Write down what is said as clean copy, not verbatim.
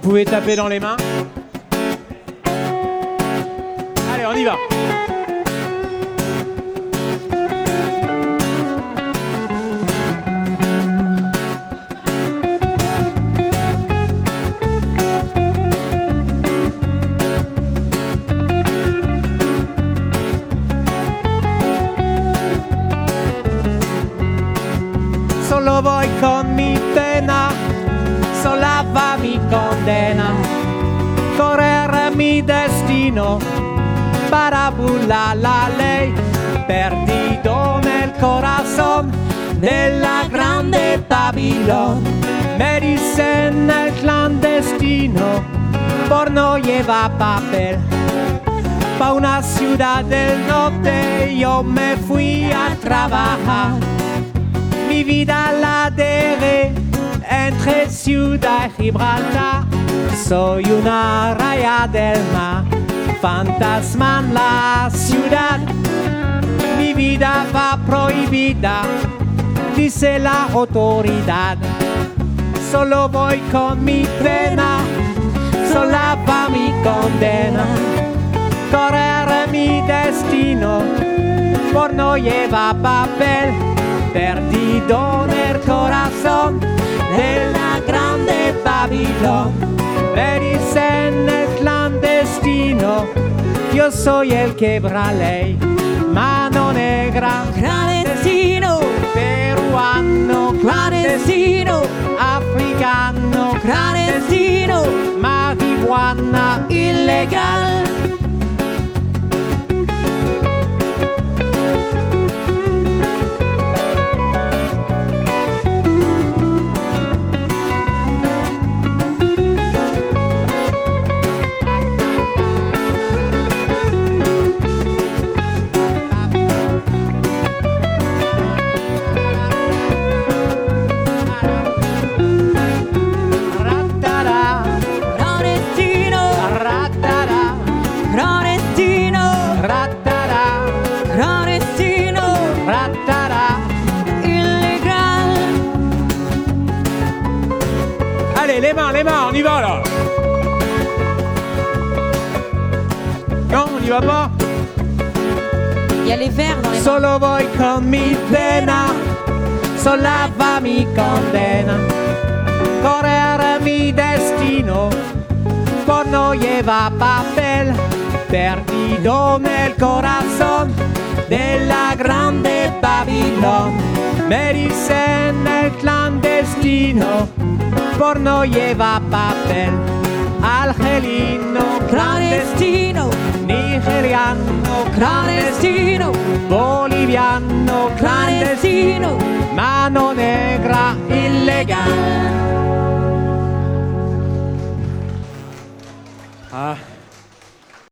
pouvez taper dans les mains. Allez, on y va. Solo voy con mi pena, sola va mi condena, correr mi destino para burlar la ley, perdido en el corazón de la grande Babilón. Me dicen el clandestino por no llevar papel. Pa' una ciudad del norte yo me fui a trabajar. Mi vida la dejé entre Ciudad y Gibraltar. Soy una raya del mar, fantasma en la ciudad. Mi vida va prohibida, dice la autoridad. Solo voy con mi pena, sola va mi condena. Correr mi destino por no llevar papel. Perdido en el corazón de la grande Babilón. Me dicen el clandestino, yo soy el quebra ley. Mano negra, Clandestino, peruano, clandestino, africano, clandestino, marihuana ilegal. Allez, les mains, on y va là. Non, on n'y va pas. Il y a les verres dans les mains. Solo voy con mi pena, sola va mi condena. Correr mi destino por no llevar papel. Perdido en el corazón de la grande Babilón. Me dicen el clandestino por no llevar papel. Argelino, Clandestino, nigeriano, clandestino, boliviano, clandestino, mano negra, ilegal.